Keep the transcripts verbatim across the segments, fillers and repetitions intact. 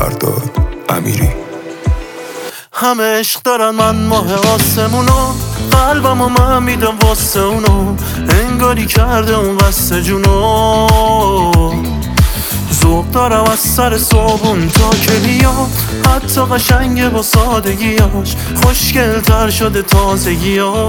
مرداد امیری. همه عشق دارن، من ماه آسمونو، قلبم و من میدم واسه اونو، انگاری کرده اون قصد جونو. ذوق دارم از سر صابون تا کلیا، حتی قشنگه با سادگیاش، خوشگل‌تر شده تازگیاش.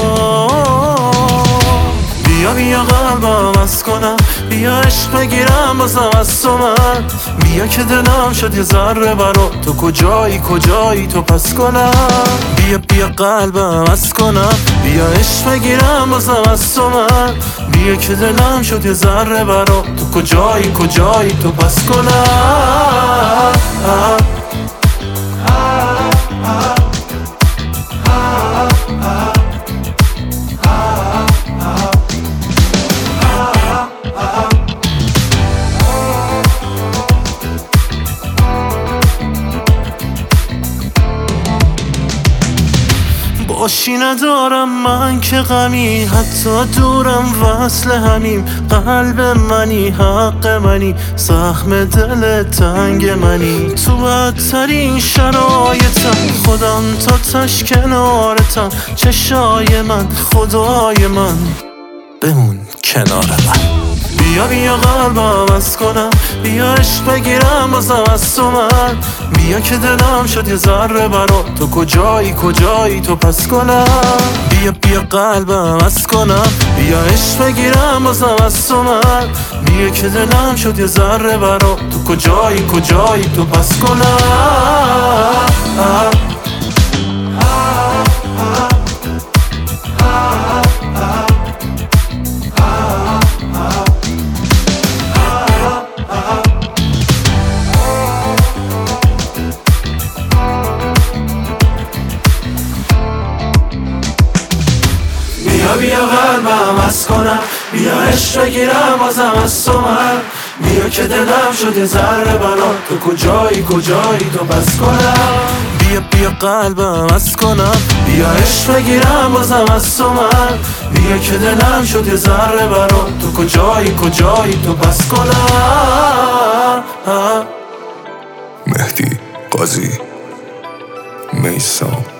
بیا بیا قلبم از کنم، بیا عشق بگیرم بازم از تو من، بیا که دلم شد یه ذره برا تو، کجایی کجایی تو پس کنم. بیا بیا قلبم از کنم، بیا عشق بگیرم بازم از تو من، بیا که دلم شد یه ذره برا تو، کجایی کجایی تو پس کنم. باشی ندارم من که غمی، حتی دورم وصل همیم، قلب منی حق منی، زخم دل تنگ منی، تو بدترین شرایطم خودم تا تش کنارتم، چشای من خدای من بمون کنار من. بیا بیا قلبم از کنم، بیا عشق بگیرم بازم از تو من، بیا که دلم شد یه ذره برا تو، کجایی کجایی تو پس کنم. بیا بیا قلبم از کنم، بیا عشق بگیرم بازم از تو من، بیا که دلم شد یه ذره برا تو، کجایی کجایی تو پس کنم. بیا بیا قلبم از کنم، بیا عشق بگیرم بازم از تو من، بیا که دلم شد یه ذره برا تو، کجایی کجایی تو پس کنم. بیا بیا قلبم از کنم، بیا عشق بگیرم بازم از تو من، بیا که دلم شد یه ذره برا تو، کجایی کجایی تو پس کنم. مهدی قاضی، میثم.